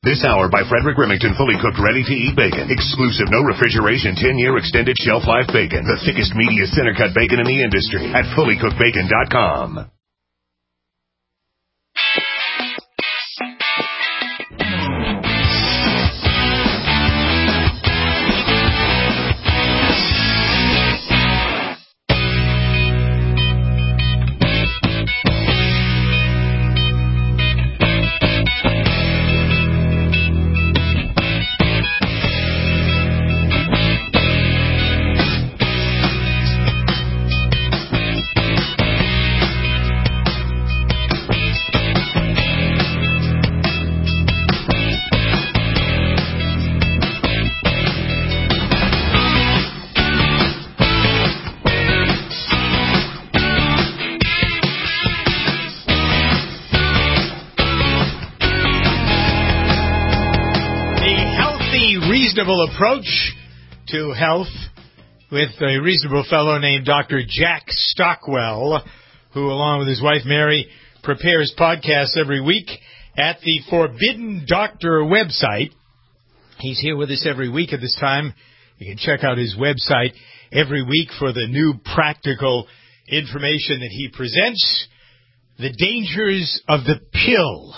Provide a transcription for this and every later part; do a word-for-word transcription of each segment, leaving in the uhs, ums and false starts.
This hour by Frederick Remington, fully cooked, ready-to-eat bacon. Exclusive, no refrigeration, ten-year extended shelf life bacon. The thickest, meatiest, center-cut bacon in the industry at fully cooked bacon dot com. Approach to health with a reasonable fellow named Doctor Jack Stockwell, who, along with his wife Mary, prepares podcasts every week at the Forbidden Doctor website. He's here with us every week at this time. You can check out his website every week for the new practical information that he presents. The dangers of the pill,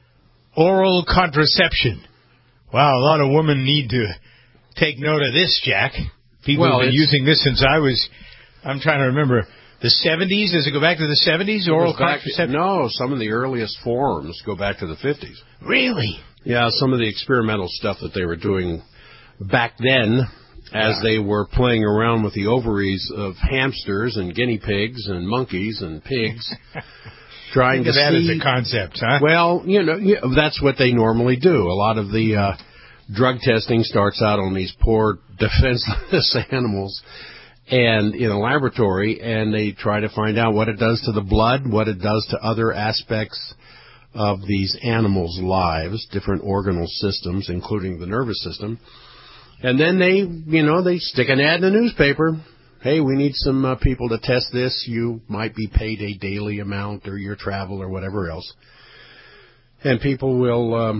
oral contraception. Wow, a lot of women need to take note of this, Jack. People well, have been using this since I was, I'm trying to remember, the seventies? Does it go back to the seventies, oral contraception? No, some of the earliest forms go back to the fifties. Really? Yeah, some of the experimental stuff that they were doing back then as yeah. they were playing around with the ovaries of hamsters and guinea pigs and monkeys and pigs. Trying to that see, as a concept, huh? Well, you know, yeah, that's what they normally do. A lot of the uh, drug testing starts out on these poor, defenseless animals and in a laboratory, and they try to find out what it does to the blood, what it does to other aspects of these animals' lives, different organal systems, including the nervous system. And then they, you know, they stick an ad in the newspaper. Hey, we need some uh, people to test this. You might be paid a daily amount or your travel or whatever else. And people will um,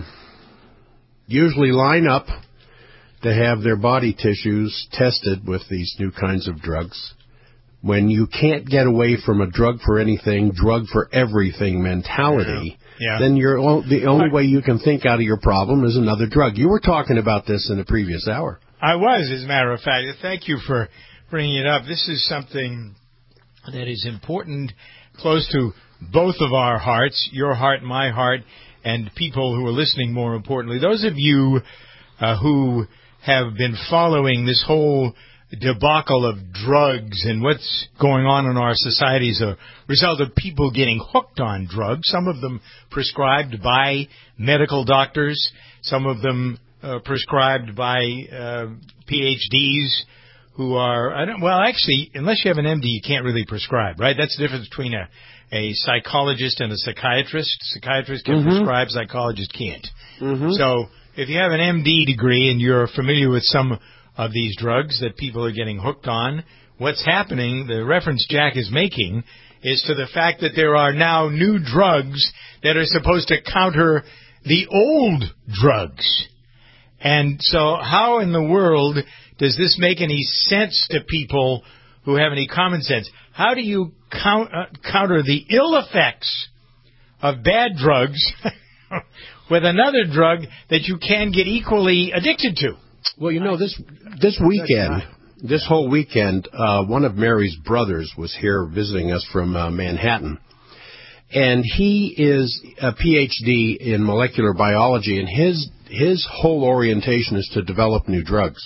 usually line up to have their body tissues tested with these new kinds of drugs. When you can't get away from a drug for anything, drug for everything mentality, yeah. Yeah. then you're, the only way you can think out of your problem is another drug. You were talking about this in the previous hour. I was, as a matter of fact. Thank you for bringing it up. This is something that is important, close to both of our hearts, your heart, my heart, and people who are listening, more importantly. Those of you uh, who have been following this whole debacle of drugs and what's going on in our society as a result of people getting hooked on drugs, some of them prescribed by medical doctors, some of them uh, prescribed by uh, P H Ds, who are, I don't, well, actually, unless you have an M D, you can't really prescribe, right? That's the difference between a, a psychologist and a psychiatrist. Psychiatrist can mm-hmm. prescribe, psychologist can't. Mm-hmm. So if you have an M D degree and you're familiar with some of these drugs that people are getting hooked on, what's happening, the reference Jack is making, is to the fact that there are now new drugs that are supposed to counter the old drugs. And so how in the world does this make any sense to people who have any common sense? How do you count, uh, counter the ill effects of bad drugs with another drug that you can get equally addicted to? Well, you know, this this weekend, this whole weekend, uh, one of Mary's brothers was here visiting us from uh, Manhattan. And he is a P H D in molecular biology, and his his whole orientation is to develop new drugs.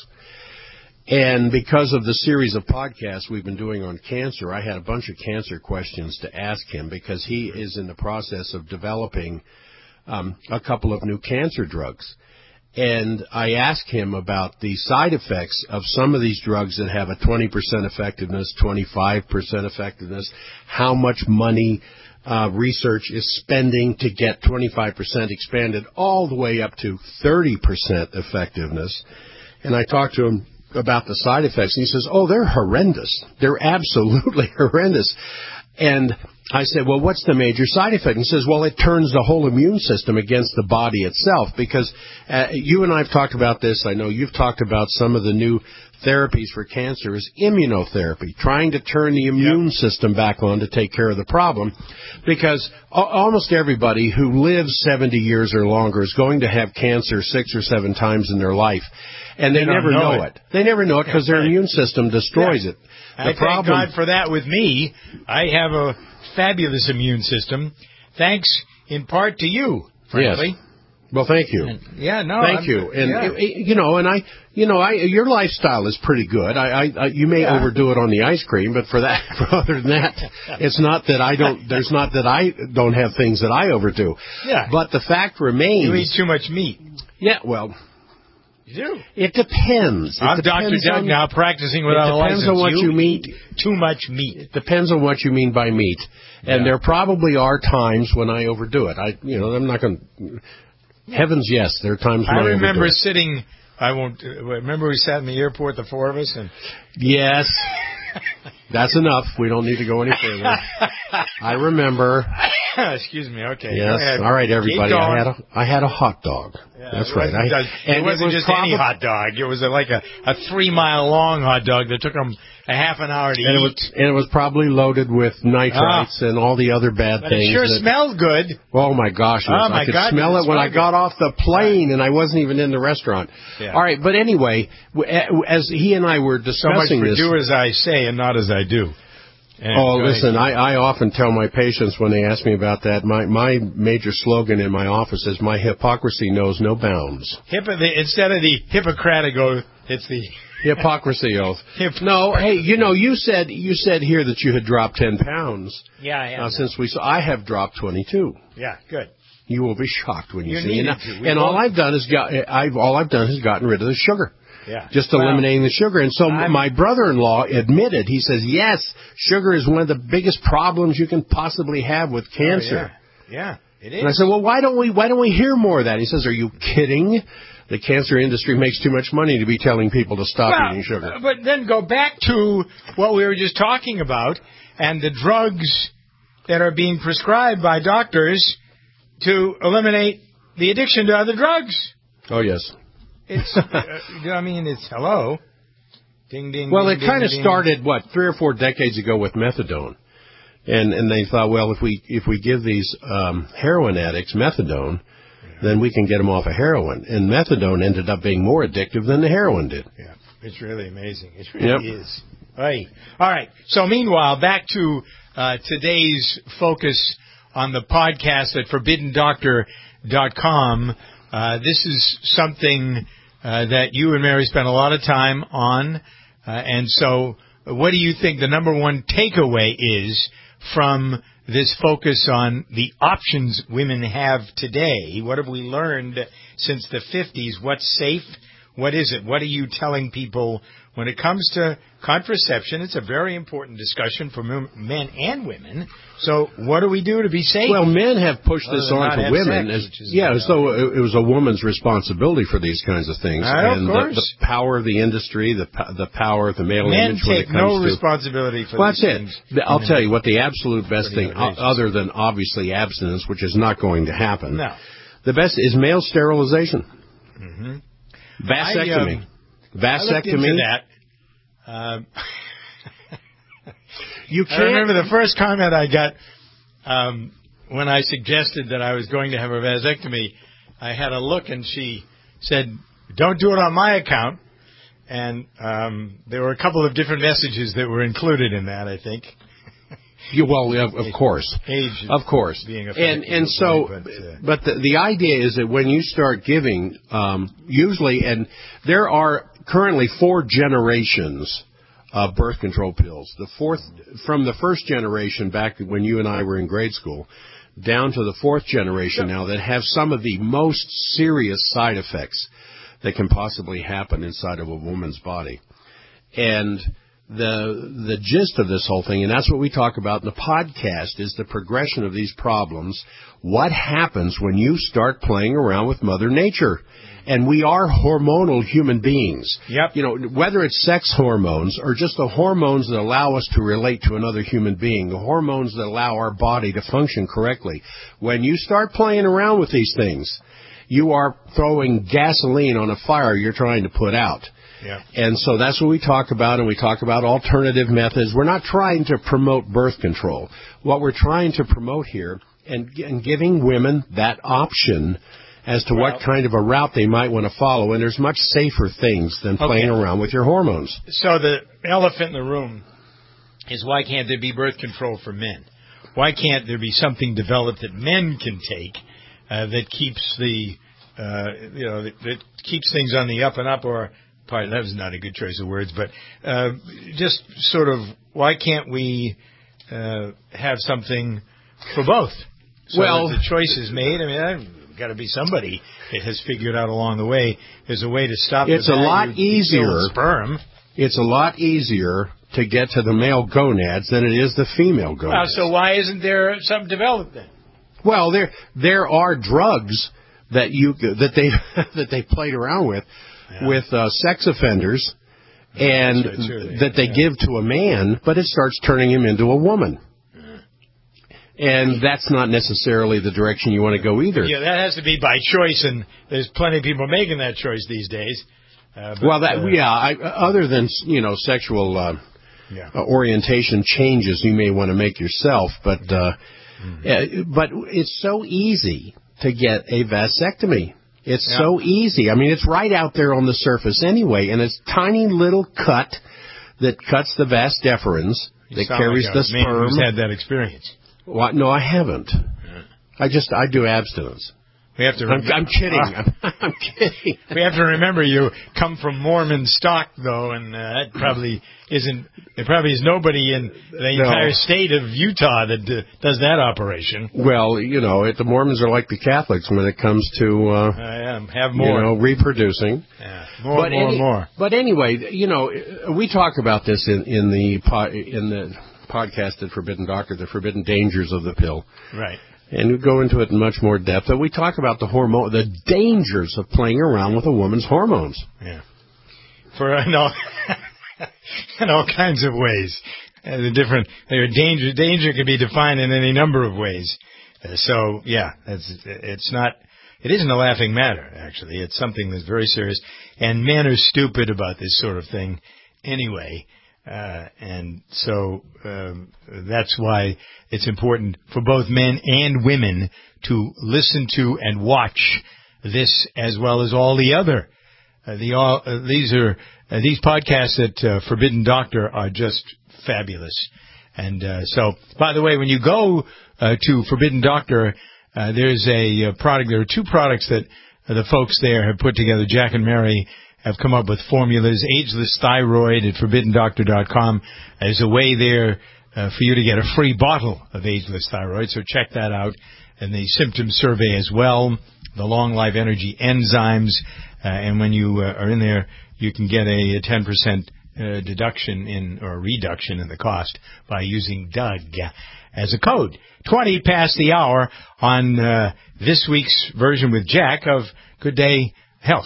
And because of the series of podcasts we've been doing on cancer, I had a bunch of cancer questions to ask him because he is in the process of developing um, a couple of new cancer drugs. And I asked him about the side effects of some of these drugs that have a twenty percent effectiveness, twenty-five percent effectiveness, how much money uh, research is spending to get twenty-five percent expanded all the way up to thirty percent effectiveness. And I talked to him about the side effects, and he says, oh, they're horrendous. They're absolutely horrendous. And I said, well, what's the major side effect? He says, well, it turns the whole immune system against the body itself, because uh, you and I have talked about this. I know you've talked about some of the new therapies for cancer is immunotherapy, trying to turn the immune yep. system back on to take care of the problem, because a- almost everybody who lives seventy years or longer is going to have cancer six or seven times in their life, and they, they never know, know it. it. They never know it because their immune system destroys yeah. it. The I problem, thank God for that with me. I have a fabulous immune system, thanks in part to you, frankly. Yes. Well, thank you. And, yeah, no. Thank I'm, you. And yeah. you know, and I, you know, I your lifestyle is pretty good. I, I, I you may yeah. overdo it on the ice cream, but for that, for other than that, it's not that I don't. There's not that I don't have things that I overdo. Yeah. But the fact remains, you eat too much meat. Yeah. Well. You do. It depends. It I'm depends Doctor Doug on, now, practicing without a license. It depends on what you, you meet. Too much meat. It depends on what you mean by meat, and yeah. there probably are times when I overdo it. I, you know, I'm not going to. Heavens, yes, there are times when I, I remember overdo it. sitting. I won't. Uh, remember we sat in the airport, the four of us, and yes, that's enough. We don't need to go any further. I remember. Excuse me. Okay. Yes. All right, everybody. I had a I had a hot dog. Yeah, That's right. I, and it wasn't it was just prob- any hot dog. It was a, like a, a three mile long hot dog that took them a half an hour to and eat. It was, and it was probably loaded with nitrites ah. and all the other bad but things. It sure that, smelled good. Oh my gosh! Yes. Oh my I could God, smell it when I got off the plane, right. and I wasn't even in the restaurant. Yeah. All right, but anyway, as he and I were discussing so much for this, do as I say and not as I do. And oh, listen, I, I often tell my patients when they ask me about that, my, my major slogan in my office is, my hypocrisy knows no bounds. Hippo, the, instead of the Hippocratic oath, it's the... Hypocrisy oath. Hip- no, hey, you know, you said you said here that you had dropped ten pounds. Yeah, I have. Uh, since we saw, I have dropped twenty-two. Yeah, good. You will be shocked when you, you see it. And, and all I've done is got, I've all I've done is gotten rid of the sugar. Yeah. Just eliminating well, the sugar. And so I'm, my brother-in-law admitted, he says, yes, sugar is one of the biggest problems you can possibly have with cancer. Oh, yeah. yeah, it is. And I said, well, why don't we why don't we hear more of that? He says, are you kidding? The cancer industry makes too much money to be telling people to stop well, eating sugar. But then go back to what we were just talking about and the drugs that are being prescribed by doctors to eliminate the addiction to other drugs. Oh, yes. It's, uh, I mean, it's hello. Ding, ding, well, ding, it kind of ding. started, what, three or four decades ago with methadone. And and they thought, well, if we if we give these um, heroin addicts methadone, yeah. then we can get them off of heroin. And methadone ended up being more addictive than the heroin did. Yeah, it's really amazing. It really yep. is. Right. All right. So meanwhile, back to uh, today's focus on the podcast at forbidden doctor dot com. Uh, this is something uh, that you and Mary spent a lot of time on. Uh, and so what do you think the number one takeaway is from this focus on the options women have today? What have we learned since the fifties? What's safe? What is it? What are you telling people when it comes to contraception? It's a very important discussion for men and women. So what do we do to be safe? Well, men have pushed this on to women. Sex, as, yeah, as though it was a woman's responsibility for these kinds of things. Uh, and of course. The, the power of the industry, the the power of the male men image when it take comes no to... responsibility for well, these that's things. it. I'll tell you what the absolute best thing, outrageous. other than obviously abstinence, which is not going to happen. No. The best is male sterilization. Mm-hmm. Vasectomy. I, um, Vasectomy. I looked into that. Um, you can't. I remember the first comment I got um, when I suggested that I was going to have a vasectomy. I had a look, and she said, "Don't do it on my account." And um, there were a couple of different messages that were included in that, I think. You, well, of, of course, age, of course, being a and and so, point, but, uh, but the the idea is that when you start giving, um, usually, and there are currently four generations of birth control pills. The fourth, from the first generation back when you and I were in grade school, down to the fourth generation now that have some of the most serious side effects that can possibly happen inside of a woman's body, and the the gist of this whole thing, and that's what we talk about in the podcast, is the progression of these problems. What happens when you start playing around with Mother Nature? And we are hormonal human beings. Yep. You know, whether it's sex hormones or just the hormones that allow us to relate to another human being, the hormones that allow our body to function correctly. When you start playing around with these things, you are throwing gasoline on a fire you're trying to put out. Yeah. And so that's what we talk about, and we talk about alternative methods. We're not trying to promote birth control. What we're trying to promote here, and, and giving women that option as to well, what kind of a route they might want to follow, and there's much safer things than playing okay. around with your hormones. So the elephant in the room is, why can't there be birth control for men? Why can't there be something developed that men can take uh, that keeps the, uh, you know, that, that keeps things on the up and up, or, pardon, that was not a good choice of words, but uh, just sort of, why can't we uh, have something for both? So well, that the choice is made. I mean, I, got to be somebody that has figured out along the way there's a way to stop it's the a lot easier sperm. It's a lot easier to get to the male gonads than it is the female gonads. Uh, so why isn't there something developed then? Well, there there are drugs that you that they that they played around with yeah. with uh, sex offenders, and right, sure they, that they yeah. give to a man, but it starts turning him into a woman. And that's not necessarily the direction you want to go either. Yeah, that has to be by choice, and there's plenty of people making that choice these days. Uh, but, well, that uh, yeah, I, other than, you know, sexual uh, yeah. uh, orientation changes you may want to make yourself, but uh, mm-hmm. uh, but it's so easy to get a vasectomy. It's yeah. so easy. I mean, it's right out there on the surface anyway, and it's a tiny little cut that cuts the vas deferens that carries like the a sperm. Man who's had that experience. Well, no, I haven't. I just, I do abstinence. We have to. Rem- I'm, I'm kidding. Uh, I'm, I'm kidding. We have to remember you come from Mormon stock, though, and uh, that probably isn't. There probably is nobody in the entire no. state of Utah that uh, does that operation. Well, you know, it, the Mormons are like the Catholics when it comes to uh, uh, yeah, have more, you know, reproducing. Yeah, more, but more, any, more. But anyway, you know, we talk about this in in the po- in the. podcast at Forbidden Doctor, the forbidden dangers of the pill. Right. And we go into it in much more depth. But we talk about the hormone, the dangers of playing around with a woman's hormones. Yeah. For in all, in all kinds of ways. Uh, the different, their danger, danger can be defined in any number of ways. Uh, so, yeah, it's, it's not, it isn't a laughing matter, actually. It's something that's very serious. And men are stupid about this sort of thing anyway. Uh, and so um, that's why it's important for both men and women to listen to and watch this, as well as all the other. Uh, the all uh, these are uh, these podcasts at uh, Forbidden Doctor are just fabulous. And uh, so, by the way, when you go uh, to Forbidden Doctor, uh, there's a uh, product. There are two products that uh, the folks there have put together. Jack and Mary have come up with formulas. Ageless Thyroid at forbidden doctor dot com. There's a way there uh, for you to get a free bottle of Ageless Thyroid, so check that out. And the symptom survey as well, the Long Life Energy enzymes, uh, and when you uh, are in there, you can get a ten percent uh, deduction in, or reduction in the cost by using Doug as a code. twenty past the hour on uh, this week's version with Jack of Good Day Health.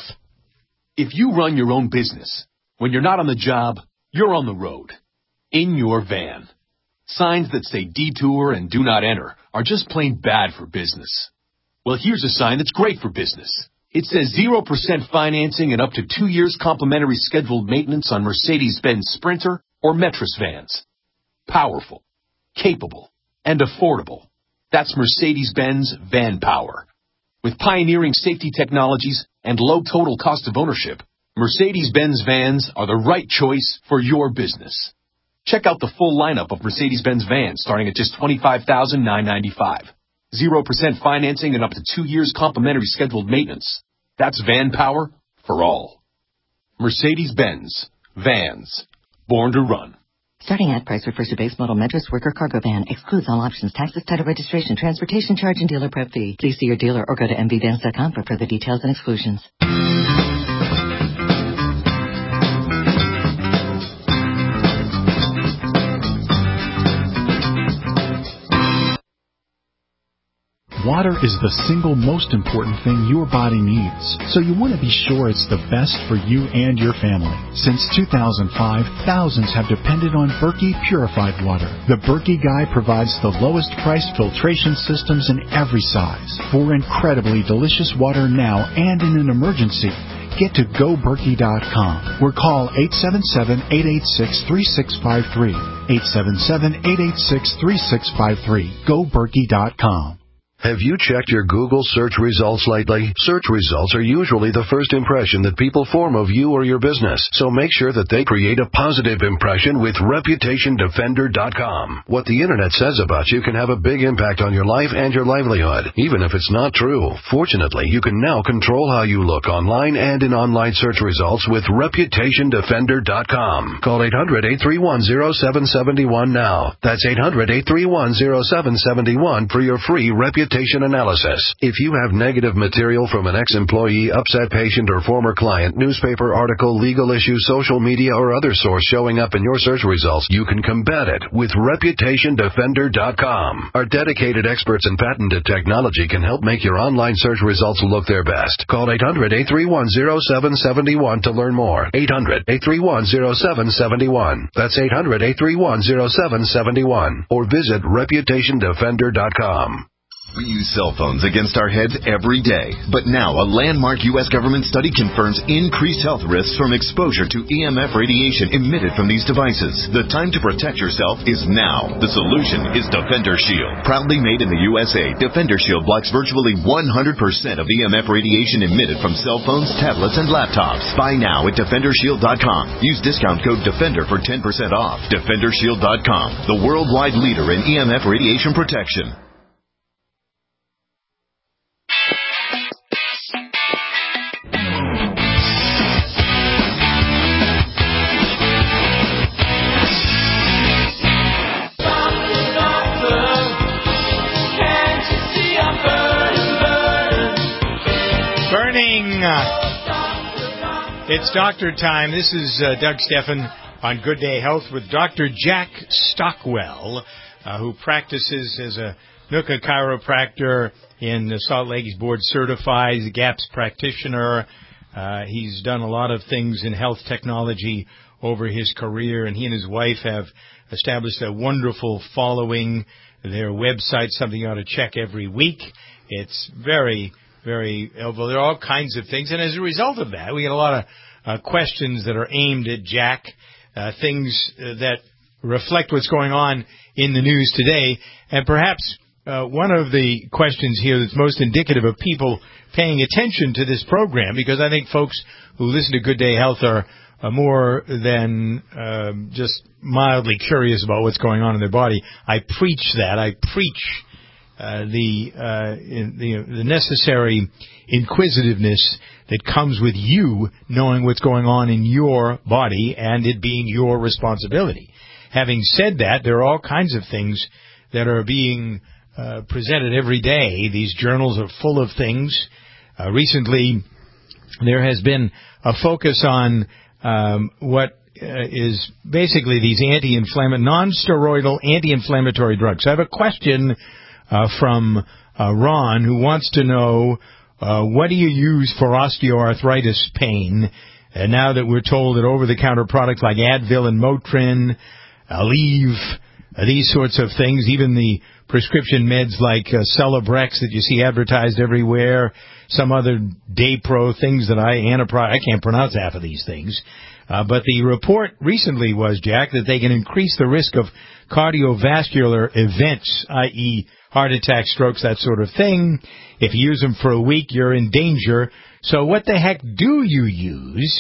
If you run your own business, when you're not on the job, you're on the road, in your van. Signs that say detour and do not enter are just plain bad for business. Well, here's a sign that's great for business. It says zero percent financing and up to two years complimentary scheduled maintenance on Mercedes-Benz Sprinter or Metris vans. Powerful, capable, and affordable. That's Mercedes-Benz Van Power. With pioneering safety technologies and low total cost of ownership, Mercedes-Benz vans are the right choice for your business. Check out the full lineup of Mercedes-Benz vans starting at just twenty-five thousand nine hundred ninety-five dollars. zero percent financing and up to two years complimentary scheduled maintenance. That's van power for all. Mercedes-Benz Vans. Born to run. Starting ad price refers to base model Metris worker cargo van. Excludes all options, taxes, title registration, transportation charge, and dealer prep fee. Please see your dealer or go to m v vans dot com for further details and exclusions. Water is the single most important thing your body needs, so you want to be sure it's the best for you and your family. Since two thousand five, thousands have depended on Berkey purified water. The Berkey Guy provides the lowest priced filtration systems in every size for incredibly delicious water now and in an emergency. Get to go berkey dot com or call eight seven seven, eight eight six, three six five three. eight seven seven, eight eight six, three six five three. go berkey dot com. Have you checked your Google search results lately? Search results are usually the first impression that people form of you or your business, so make sure that they create a positive impression with reputation defender dot com. What the Internet says about you can have a big impact on your life and your livelihood, even if it's not true. Fortunately, you can now control how you look online and in online search results with reputation defender dot com. Call eight hundred, eight three one, zero seven seven one now. That's eight hundred, eight three one, zero seven seven one for your free reputation analysis. If you have negative material from an ex-employee, upset patient, or former client, newspaper article, legal issue, social media, or other source showing up in your search results, you can combat it with reputation defender dot com. Our dedicated experts in patented technology can help make your online search results look their best. Call eight hundred, eight three one, zero seven seven one to learn more. eight hundred, eight three one, zero seven seven one. That's eight hundred, eight three one, zero seven seven one. Or visit reputation defender dot com. We use cell phones against our heads every day. But now a landmark U S government study confirms increased health risks from exposure to E M F radiation emitted from these devices. The time to protect yourself is now. The solution is Defender Shield. Proudly made in the U S A, Defender Shield blocks virtually one hundred percent of E M F radiation emitted from cell phones, tablets, and laptops. Buy now at defender shield dot com. Use discount code DEFENDER for ten percent off. defender shield dot com, the worldwide leader in E M F radiation protection. It's doctor time. This is uh, Doug Steffen on Good Day Health with Doctor Jack Stockwell, uh, who practices as a N U C A chiropractor in Salt Lake. He's board certified. He's a GAPS practitioner. Uh, he's done a lot of things in health technology over his career, and he and his wife have established a wonderful following. Their website, something you ought to check every week. It's very... Very, well, there are all kinds of things, and as a result of that, we get a lot of uh, questions that are aimed at Jack, uh, things uh, that reflect what's going on in the news today, and perhaps uh, one of the questions here that's most indicative of people paying attention to this program, because I think folks who listen to Good Day Health are uh, more than um, just mildly curious about what's going on in their body. I preach that. I preach Uh, the, uh, in, the the necessary inquisitiveness that comes with you knowing what's going on in your body and it being your responsibility. Having said that, there are all kinds of things that are being uh, presented every day. These journals are full of things. Uh, recently, there has been a focus on um, what uh, is basically these anti-inflammatory, non-steroidal anti-inflammatory drugs. So I have a question Uh, from uh, Ron, who wants to know, uh, what do you use for osteoarthritis pain? And now that we're told that over-the-counter products like Advil and Motrin, Aleve, uh, these sorts of things, even the prescription meds like uh, Celebrex that you see advertised everywhere, some other Daypro things that I, Anapro, I can't pronounce half of these things. Uh, but the report recently was, Jack, that they can increase the risk of cardiovascular events, that is heart attack, strokes, that sort of thing. If you use them for a week, you're in danger. So what the heck do you use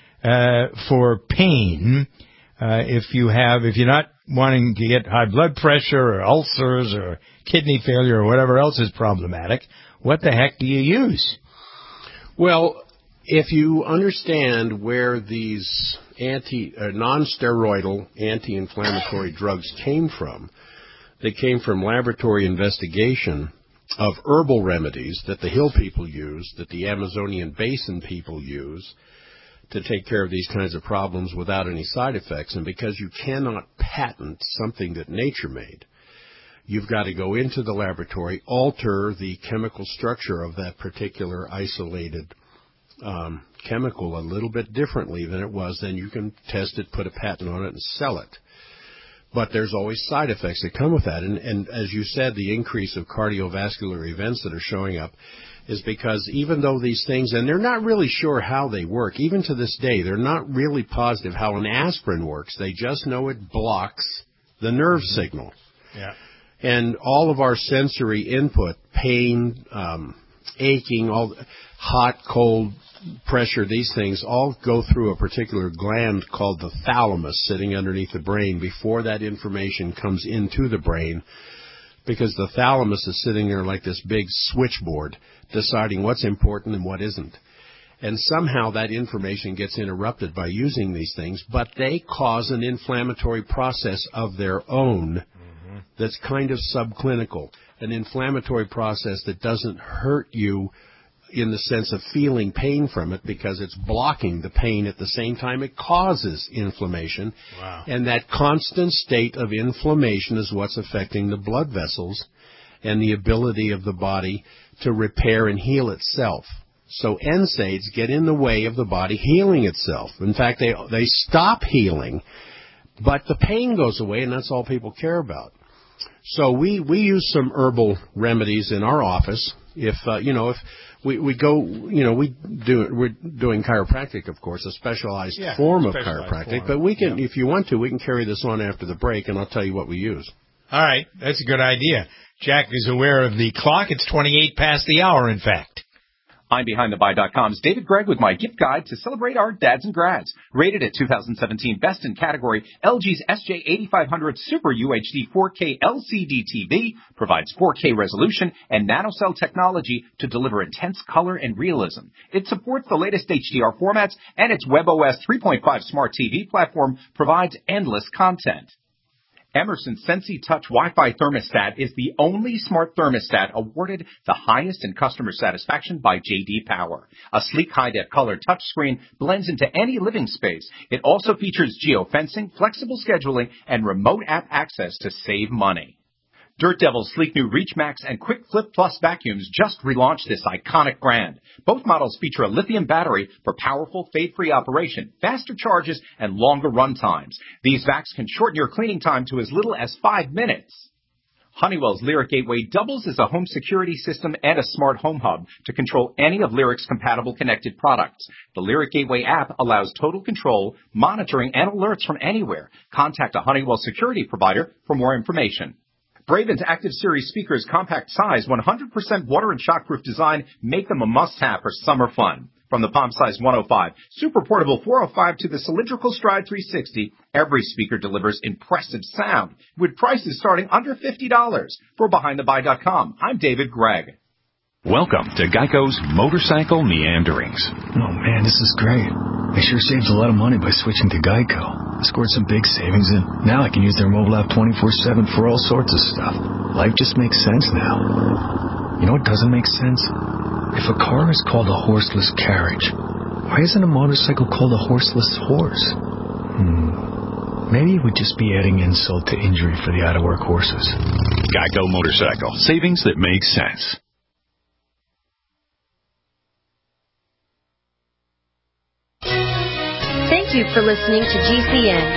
uh, for pain uh, if you have, if you're not wanting to get high blood pressure or ulcers or kidney failure or whatever else is problematic? What the heck do you use? Well, if you understand where these anti, uh, non-steroidal anti-inflammatory drugs came from, they came from laboratory investigation of herbal remedies that the hill people use, that the Amazonian basin people use to take care of these kinds of problems without any side effects. And because you cannot patent something that nature made, you've got to go into the laboratory, alter the chemical structure of that particular isolated um, chemical a little bit differently than it was. Then you can test it, put a patent on it, and sell it. But there's always side effects that come with that. And, and as you said, the increase of cardiovascular events that are showing up is because even though these things, and they're not really sure how they work, even to this day, they're not really positive how an aspirin works. They just know it blocks the nerve mm-hmm. signal. Yeah. And all of our sensory input, pain, um, aching, all hot, cold, pressure, these things all go through a particular gland called the thalamus sitting underneath the brain before that information comes into the brain, because the thalamus is sitting there like this big switchboard deciding what's important and what isn't. And somehow that information gets interrupted by using these things, but they cause an inflammatory process of their own mm-hmm. that's kind of subclinical, an inflammatory process that doesn't hurt you in the sense of feeling pain from it, because it's blocking the pain at the same time it causes inflammation. Wow. And that constant state of inflammation is what's affecting the blood vessels and the ability of the body to repair and heal itself. So N SAIDs get in the way of the body healing itself. In fact, they they stop healing, but the pain goes away, and that's all people care about. So we, we use some herbal remedies in our office. If uh, you know, if we, we go, you know, we do we're doing chiropractic, of course, a specialized yeah, form specialized of chiropractic. Form. But we can, yeah. if you want to, we can carry this on after the break, and I'll tell you what we use. All right, that's a good idea. Jack is aware of the clock. It's twenty-eight past the hour, in fact. I'm Behind The Buy dot com's David Gregg with my gift guide to celebrate our dads and grads. Rated at two thousand seventeen Best in Category, L G's S J eighty-five hundred Super U H D four K L C D T V provides four K resolution and nanocell technology to deliver intense color and realism. It supports the latest H D R formats, and its WebOS three point five smart T V platform provides endless content. Emerson Sensi Touch Wi-Fi thermostat is the only smart thermostat awarded the highest in customer satisfaction by J D Power. A sleek high-def color touchscreen blends into any living space. It also features geofencing, flexible scheduling, and remote app access to save money. Dirt Devil's sleek new Reach Max and Quick Flip Plus vacuums just relaunched this iconic brand. Both models feature a lithium battery for powerful fade-free operation, faster charges, and longer run times. These vacs can shorten your cleaning time to as little as five minutes. Honeywell's Lyric Gateway doubles as a home security system and a smart home hub to control any of Lyric's compatible connected products. The Lyric Gateway app allows total control, monitoring, and alerts from anywhere. Contact a Honeywell security provider for more information. Braven's Active Series speakers' compact size, one hundred percent water and shockproof design make them a must-have for summer fun. From the Palm Size one oh five, Super Portable four oh five to the Cylindrical Stride three sixty, every speaker delivers impressive sound, with prices starting under fifty dollars. For Behind The Buy dot com, I'm David Gregg. Welcome to Geico's Motorcycle Meanderings. Oh, man, this is great. I sure saved a lot of money by switching to Geico. I scored some big savings, and now I can use their mobile app twenty-four seven for all sorts of stuff. Life just makes sense now. You know what doesn't make sense? If a car is called a horseless carriage, why isn't a motorcycle called a horseless horse? Hmm. Maybe it would just be adding insult to injury for the out-of-work horses. Geico Motorcycle. Savings that make sense. Thank you for listening to G C N.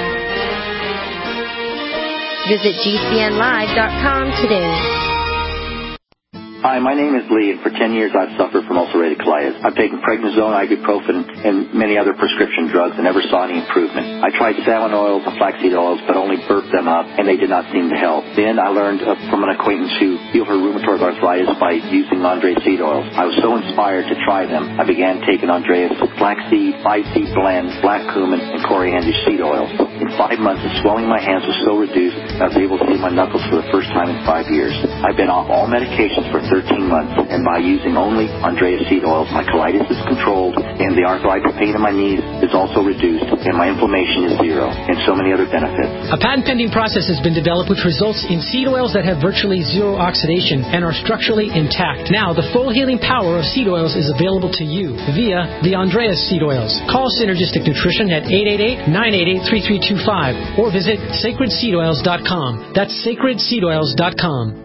Visit G C N live dot com today. Hi, my name is Lee, and for ten years I've suffered from ulcerative colitis. I've taken prednisone, ibuprofen, and many other prescription drugs and never saw any improvement. I tried salmon oils and flaxseed oils, but only burped them up, and they did not seem to help. Then I learned uh, from an acquaintance who healed her rheumatoid arthritis by using Andreas seed oils. I was so inspired to try them, I began taking Andreas flaxseed, five-seed blend, black cumin, and coriander seed oils. In five months, the swelling in my hands was so reduced that I was able to see my knuckles for the first time in five years. I've been off all medications for thirteen months, and by using only Andreas seed oils, my colitis is controlled, and the arthritis pain in my knees is also reduced, and my inflammation is zero, and so many other benefits. A patent-pending process has been developed which results in seed oils that have virtually zero oxidation and are structurally intact. Now, the full healing power of seed oils is available to you via the Andreas seed oils. Call Synergistic Nutrition at eight eight eight, nine eight eight, three three two five or visit sacred seed oils dot com. That's sacred seed oils dot com.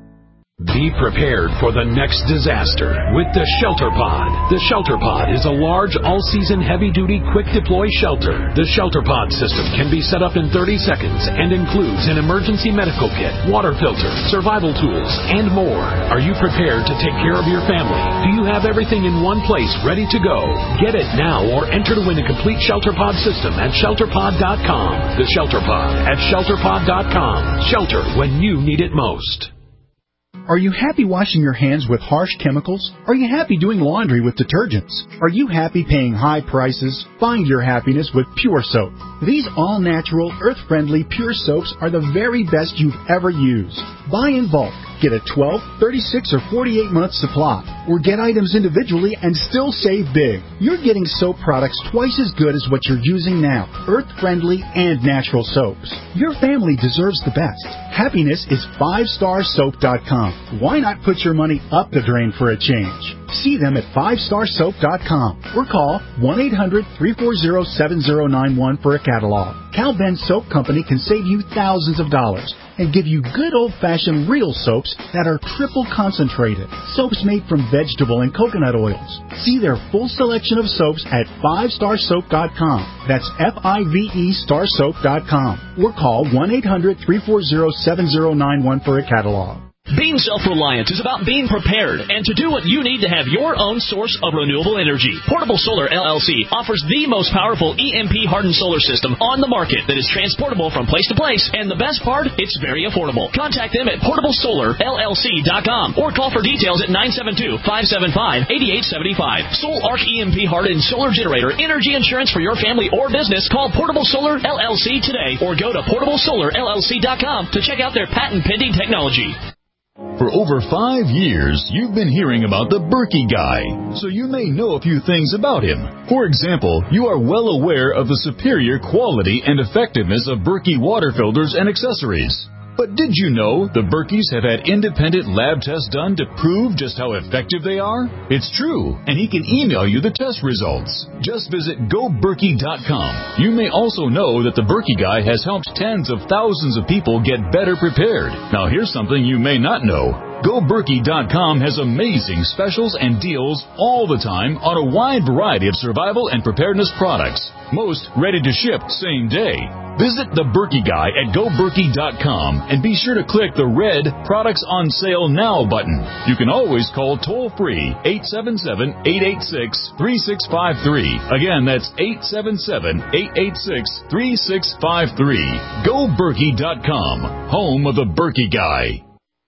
Be prepared for the next disaster with the Shelter Pod. The Shelter Pod is a large, all-season, heavy-duty, quick-deploy shelter. The Shelter Pod system can be set up in thirty seconds and includes an emergency medical kit, water filter, survival tools, and more. Are you prepared to take care of your family? Do you have everything in one place ready to go? Get it now or enter to win a complete Shelter Pod system at shelter pod dot com. The Shelter Pod at shelter pod dot com. Shelter when you need it most. Are you happy washing your hands with harsh chemicals? Are you happy doing laundry with detergents? Are you happy paying high prices? Find your happiness with Pure Soap. These all-natural, earth-friendly Pure Soaps are the very best you've ever used. Buy in bulk. Get a twelve, thirty-six, or forty-eight month supply. Or get items individually and still save big. You're getting soap products twice as good as what you're using now. Earth-friendly and natural soaps. Your family deserves the best. Happiness is five star soap dot com. Why not put your money up the drain for a change? See them at five star soap dot com or call one eight hundred, three four zero, seven zero nine one for a catalog. Cal Ben Soap Company can save you thousands of dollars and give you good old-fashioned real soaps that are triple concentrated. Soaps made from vegetable and coconut oils. See their full selection of soaps at five star soap dot com. That's F I V E star soap dot com. Or call one eight hundred, three four zero, seven zero nine one for a catalog. Being self-reliant is about being prepared and to do what you need to have your own source of renewable energy. Portable Solar L L C offers the most powerful E M P-hardened solar system on the market that is transportable from place to place, and the best part, it's very affordable. Contact them at portable solar L L C dot com or call for details at nine seven two, five seven five, eight eight seven five. Soul Arc E M P-hardened solar generator energy insurance for your family or business. Call Portable Solar L L C today or go to portable solar L L C dot com to check out their patent-pending technology. For over five years, you've been hearing about the Berkey Guy, so you may know a few things about him. For example, you are well aware of the superior quality and effectiveness of Berkey water filters and accessories. But did you know the Berkeys have had independent lab tests done to prove just how effective they are? It's true, and he can email you the test results. Just visit go berkey dot com. You may also know that the Berkey Guy has helped tens of thousands of people get better prepared. Now here's something you may not know. go berkey dot com has amazing specials and deals all the time on a wide variety of survival and preparedness products. Most ready to ship same day. Visit the Berkey Guy at go berkey dot com and be sure to click the red Products on Sale Now button. You can always call toll-free eight seven seven, eight eight six, three six five three. Again, that's eight seven seven, eight eight six, three six five three. go berkey dot com, home of the Berkey Guy.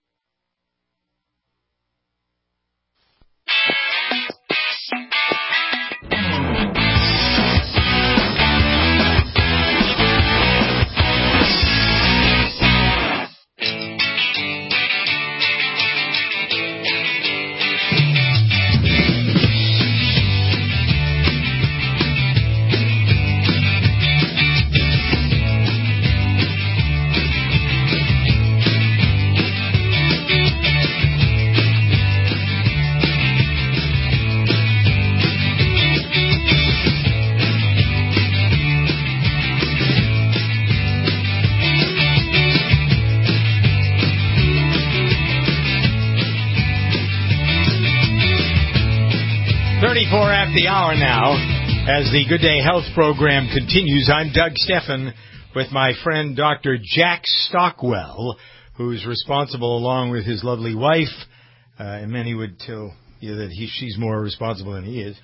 thirty-four after the hour now, as the Good Day Health program continues. I'm Doug Steffen with my friend Doctor Jack Stockwell, who's responsible, along with his lovely wife, uh, and many would tell you that he, she's more responsible than he is.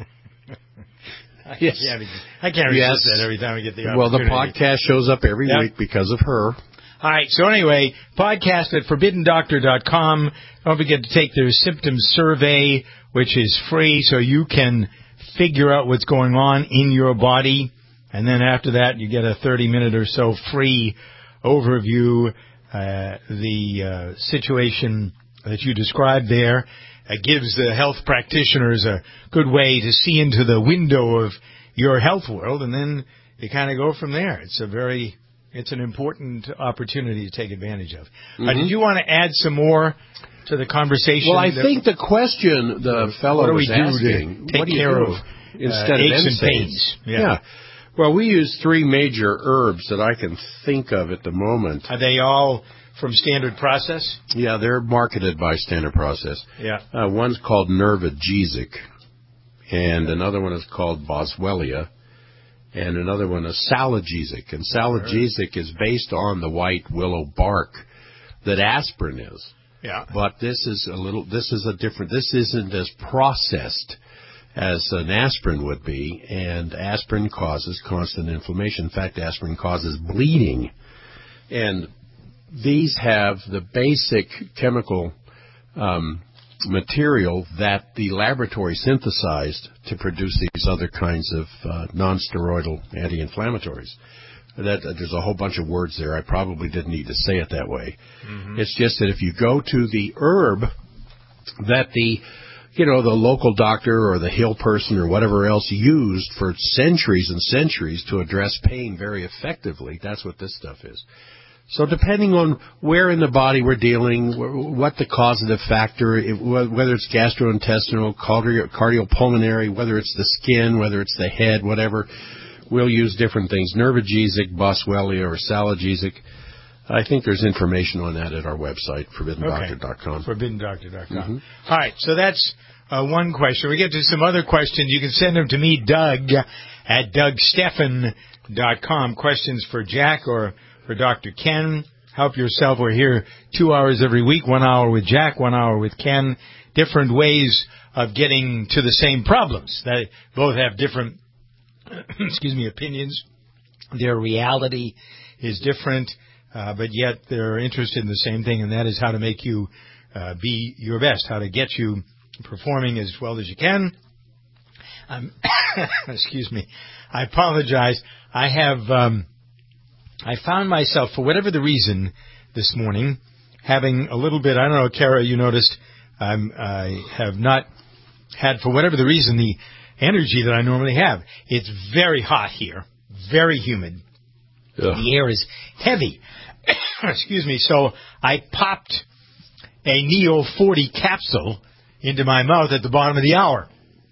I Yes. can't, I can't resist Yes. that every time we get the Well, the opportunity. podcast shows up every Yep. week because of her. All right, so anyway, podcast at forbidden doctor dot com. Don't forget to take their symptom survey, which is free, so you can figure out what's going on in your body. And then after that, you get a thirty-minute or so free overview. Uh, the uh, situation that you described there uh, gives the health practitioners a good way to see into the window of your health world, and then you kind of go from there. It's a very... It's an important opportunity to take advantage of. Mm-hmm. Uh, did you want to add some more to the conversation? Well, I think the question the fellow what do was we do asking, to take what do you care do of instead uh, of aches N and SAIDs? pains? Yeah. yeah. Well, we use three major herbs that I can think of at the moment. Are they all from Standard Process? Yeah, they're marketed by Standard Process. Yeah. Uh, one's called Nervagesic, and another one is called Boswellia, and another one is Salagesic. And Salagesic is based on the white willow bark that aspirin is. Yeah. But this is a little, this is a different, this isn't as processed as an aspirin would be, and aspirin causes constant inflammation. In fact, aspirin causes bleeding. And these have the basic chemical um, material that the laboratory synthesized to produce these other kinds of uh, non-steroidal anti-inflammatories. That, uh, there's a whole bunch of words there. I probably didn't need to say it that way. Mm-hmm. It's just that if you go to the herb that the you know, the local doctor or the hill person or whatever else used for centuries and centuries to address pain very effectively, that's what this stuff is. So depending on where in the body we're dealing, what the causative factor, whether it's gastrointestinal, cardiopulmonary, whether it's the skin, whether it's the head, whatever, we'll use different things. Nervagesic, Boswellia, or Salagesic. I think there's information on that at our website, forbidden doctor dot com. Okay. forbidden doctor dot com. Mm-hmm. All right, so that's uh, one question. We get to some other questions. You can send them to me, Doug, at doug stephan dot com. Questions for Jack or for Doctor Ken. Help yourself. We're here two hours every week, one hour with Jack, one hour with Ken. Different ways of getting to the same problems. They both have different, excuse me, opinions. Their reality is different. Uh, but yet they're interested in the same thing, and that is how to make you uh, be your best, how to get you performing as well as you can. Um, excuse me. I apologize. I have um, I found myself, for whatever the reason, this morning, having a little bit, I don't know, Kara, you noticed, um, I have not had, for whatever the reason, the energy that I normally have. It's very hot here, very humid. Ugh. The air is heavy. Excuse me. So I popped a Neo forty capsule into my mouth at the bottom of the hour.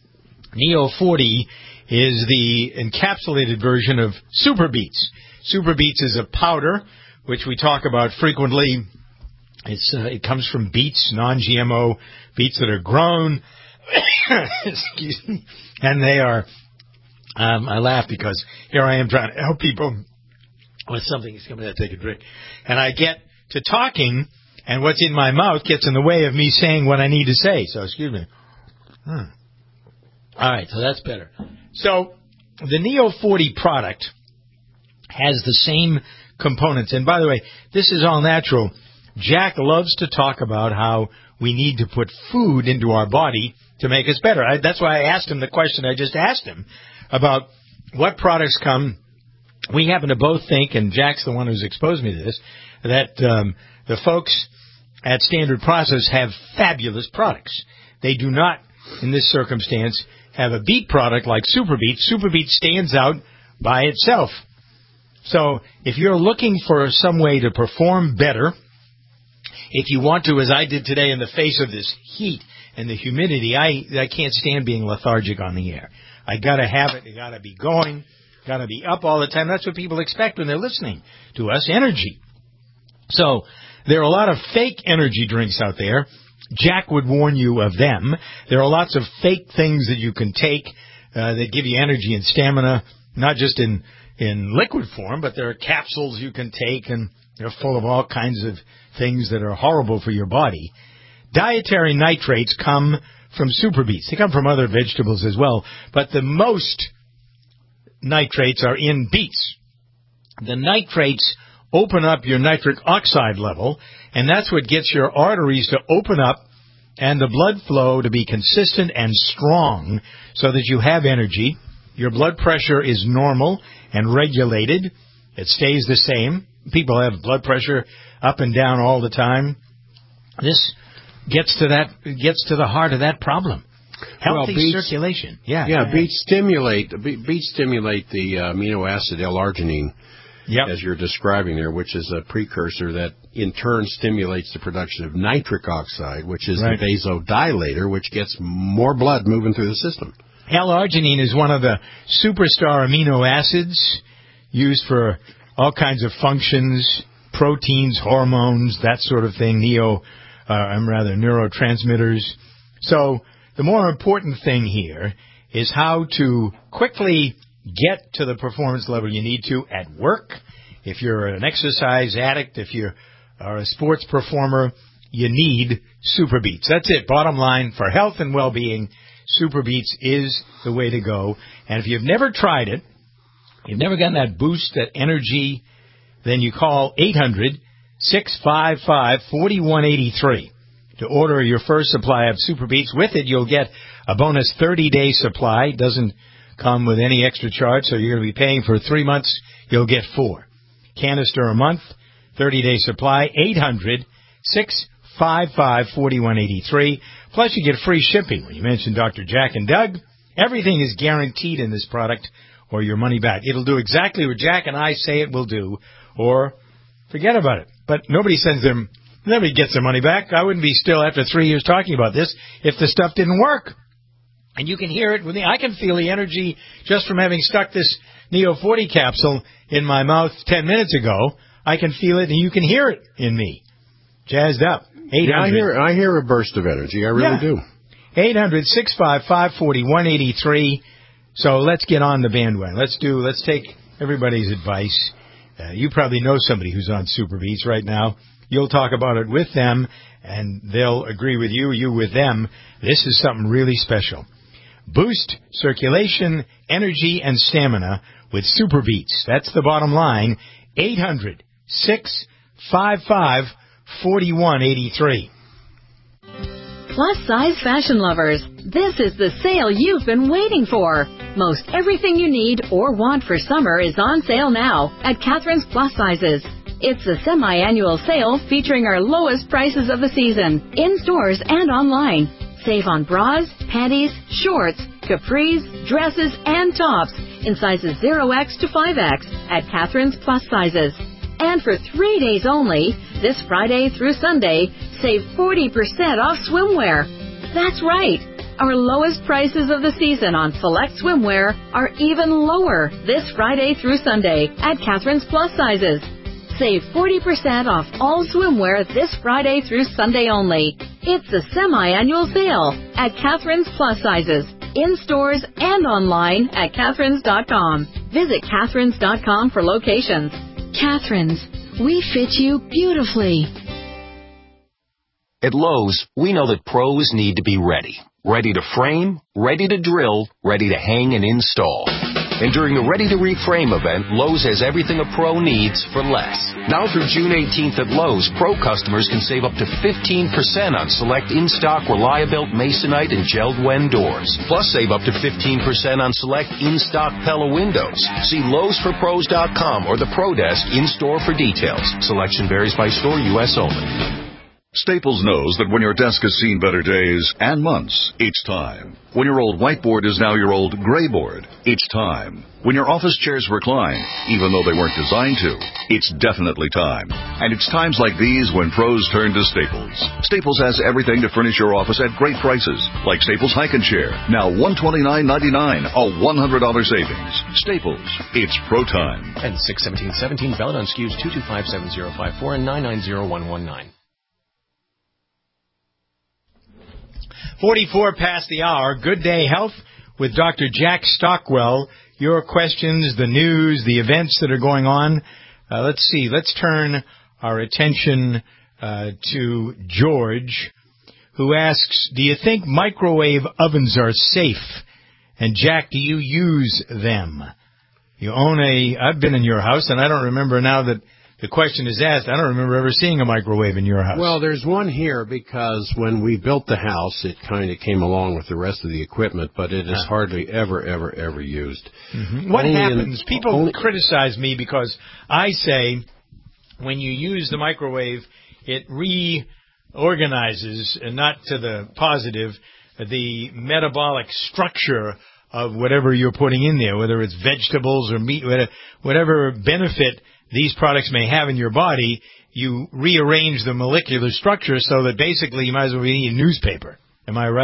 Neo forty is the encapsulated version of Super Beets. Super Beets is a powder which we talk about frequently. It's uh, it comes from beets, non-G M O beets that are grown. Excuse me. And they are. Um, I laugh because here I am trying to help people with something. He's coming to take a drink. And I get to talking, and what's in my mouth gets in the way of me saying what I need to say. So, excuse me. Hmm. All right, so that's better. So, the Neo forty product has the same components. And by the way, this is all natural. Jack loves to talk about how we need to put food into our body to make us better. I, that's why I asked him the question I just asked him about what products come. We happen to both think, and Jack's the one who's exposed me to this, that um, the folks at Standard Process have fabulous products. They do not, in this circumstance, have a beet product like Super Beet. Super Beet stands out by itself. So if you're looking for some way to perform better, if you want to, as I did today in the face of this heat and the humidity, I, I can't stand being lethargic on the air. I got to have it. I got to be going. Got to be up all the time. That's what people expect when they're listening to us, energy. So there are a lot of fake energy drinks out there. Jack would warn you of them. There are lots of fake things that you can take uh, that give you energy and stamina, not just in, in liquid form, but there are capsules you can take, and they're full of all kinds of things that are horrible for your body. Dietary nitrates come from Super Beets. They come from other vegetables as well, but the most nitrates are in beets. The nitrates open up your nitric oxide level, and that's what gets your arteries to open up and the blood flow to be consistent and strong so that you have energy. Your blood pressure is normal and regulated. It stays the same. People have blood pressure up and down all the time. This gets to that gets to the heart of that problem. Healthy well, beets, circulation. Yeah, yeah. Beets stimulate. Beets stimulate the uh, amino acid L-arginine, yep. as you're describing there, which is a precursor that in turn stimulates the production of nitric oxide, which is right. the vasodilator, which gets more blood moving through the system. L-arginine is one of the superstar amino acids used for all kinds of functions, proteins, hormones, that sort of thing, neo, uh, I'm rather neurotransmitters. So the more important thing here is how to quickly get to the performance level you need to at work. If you're an exercise addict, if you are a sports performer, you need SuperBeets. That's it. Bottom line, for health and well-being, SuperBeets is the way to go. And if you've never tried it, you've never gotten that boost, that energy, then you call eight hundred, six five five, four one eight three to order your first supply of SuperBeets. With it, you'll get a bonus thirty-day supply. It doesn't come with any extra charge, so you're going to be paying for three months. You'll get four. Canister a month, thirty-day supply, eight hundred, six five five, four one eight three. Plus, you get free shipping. When you mention Doctor Jack and Doug, everything is guaranteed in this product or your money back. It'll do exactly what Jack and I say it will do, or forget about it. But nobody sends them, nobody gets their money back. I wouldn't be still, after three years talking about this, if the stuff didn't work. And you can hear it with me. I can feel the energy just from having stuck this Neo forty capsule in my mouth ten minutes ago. I can feel it, and you can hear it in me. Jazzed up. Yeah, I hear I hear a burst of energy. I really yeah. do. eight hundred, six five five, four one eight three. So let's get on the bandwagon. Let's do. Let's take everybody's advice. Uh, you probably know somebody who's on SuperBeets right now. You'll talk about it with them, and they'll agree with you, you with them. This is something really special. Boost circulation, energy, and stamina with SuperBeets. That's the bottom line. eight hundred, six five five, four one eight three. Plus size fashion lovers, this is the sale you've been waiting for. Most everything you need or want for summer is on sale now at Catherine's Plus Sizes. It's a semi-annual sale featuring our lowest prices of the season, in stores and online. Save on bras, panties, shorts, capris, dresses, and tops in sizes zero X to five X at Catherine's Plus Sizes. And for three days only, this Friday through Sunday, save forty percent off swimwear. That's right. Our lowest prices of the season on select swimwear are even lower this Friday through Sunday at Catherine's Plus Sizes. Save forty percent off all swimwear this Friday through Sunday only. It's a semi-annual sale at Catherine's Plus Sizes, in stores and online at Catherines dot com. Visit Catherines dot com for locations. Catherine's, we fit you beautifully. At Lowe's, we know that pros need to be ready. Ready to frame, ready to drill, ready to hang and install. And during the Ready to Reframe event, Lowe's has everything a pro needs for less. Now through June eighteenth at Lowe's, pro customers can save up to fifteen percent on select in-stock Reliabuilt Masonite and Jeld-Wen doors. Plus save up to fifteen percent on select in-stock Pella windows. See Lowe's for pros dot com or the Pro Desk in-store for details. Selection varies by store, U S only. Staples knows that when your desk has seen better days and months, it's time. When your old whiteboard is now your old gray board, it's time. When your office chairs recline, even though they weren't designed to, it's definitely time. And it's times like these when pros turn to Staples. Staples has everything to furnish your office at great prices, like Staples Hike-and Chair, now one hundred twenty-nine ninety-nine, a one hundred dollars savings. Staples, it's pro time. And six seventeen seventeen, valid on S K Us two two five seven zero five four and nine nine zero one one nine. forty-four past the hour. Good Day Health with Doctor Jack Stockwell. Your questions, the news, the events that are going on. Uh, let's see. Let's turn our attention uh, to George, who asks, do you think microwave ovens are safe? And Jack, do you use them? You own a, I've been in your house, and I don't remember now that the question is asked, I don't remember ever seeing a microwave in your house. Well, there's one here because when we built the house, it kind of came along with the rest of the equipment, but it is ah. hardly ever, ever, ever used. Mm-hmm. What only happens? In, People only, criticize me because I say when you use the microwave, it reorganizes, and not to the positive, the metabolic structure of whatever you're putting in there, whether it's vegetables or meat, whatever benefit these products may have in your body, you rearrange the molecular structure so that basically you might as well be eating newspaper. Am I right?